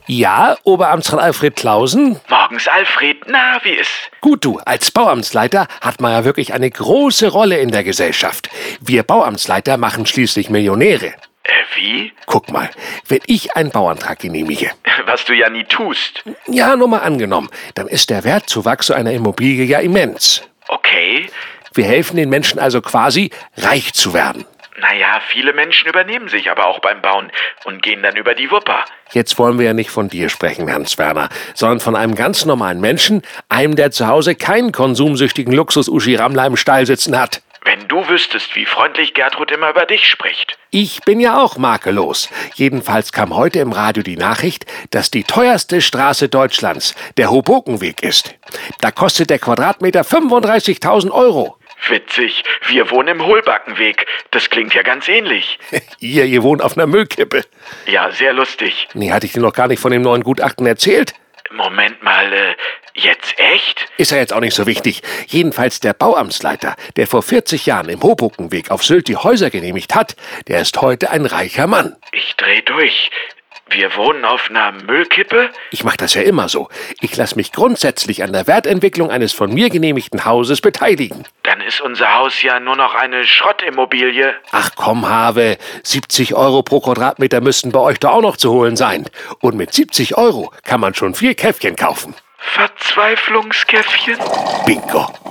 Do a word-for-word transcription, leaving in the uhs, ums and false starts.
Ja, Oberamtsrat Alfred Clausen? Morgens, Alfred. Na, wie ist? Gut, du, als Bauamtsleiter hat man ja wirklich eine große Rolle in der Gesellschaft. Wir Bauamtsleiter machen schließlich Millionäre. Äh, wie? Guck mal, wenn ich einen Bauantrag genehmige. Was du ja nie tust. Ja, nur mal angenommen, dann ist der Wertzuwachs so einer Immobilie ja immens. Okay. Wir helfen den Menschen also quasi, reich zu werden. Naja, viele Menschen übernehmen sich aber auch beim Bauen und gehen dann über die Wupper. Jetzt wollen wir ja nicht von dir sprechen, Hans Werner, sondern von einem ganz normalen Menschen, einem, der zu Hause keinen konsumsüchtigen Luxus-Uschi-Rammler im Stall sitzen hat. Wenn du wüsstest, wie freundlich Gertrud immer über dich spricht. Ich bin ja auch makellos. Jedenfalls kam heute im Radio die Nachricht, dass die teuerste Straße Deutschlands der Hobokenweg ist. Da kostet der Quadratmeter fünfunddreißigtausend Euro. Witzig, wir wohnen im Hohlbackenweg. Das klingt ja ganz ähnlich. Ihr, ihr wohnt auf einer Müllkippe. Ja, sehr lustig. Nee, hatte ich dir noch gar nicht von dem neuen Gutachten erzählt? Moment mal, äh, jetzt echt? Ist ja jetzt auch nicht so wichtig. Jedenfalls der Bauamtsleiter, der vor vierzig Jahren im Hobokenweg auf Sylt die Häuser genehmigt hat, der ist heute ein reicher Mann. Ich dreh durch. Wir wohnen auf einer Müllkippe? Ich mache das ja immer so. Ich lasse mich grundsätzlich an der Wertentwicklung eines von mir genehmigten Hauses beteiligen. Dann ist unser Haus ja nur noch eine Schrottimmobilie. Ach komm, Have, siebzig Euro pro Quadratmeter müssten bei euch doch auch noch zu holen sein. Und mit siebzig Euro kann man schon vier Käffchen kaufen. Verzweiflungskäffchen? Bingo.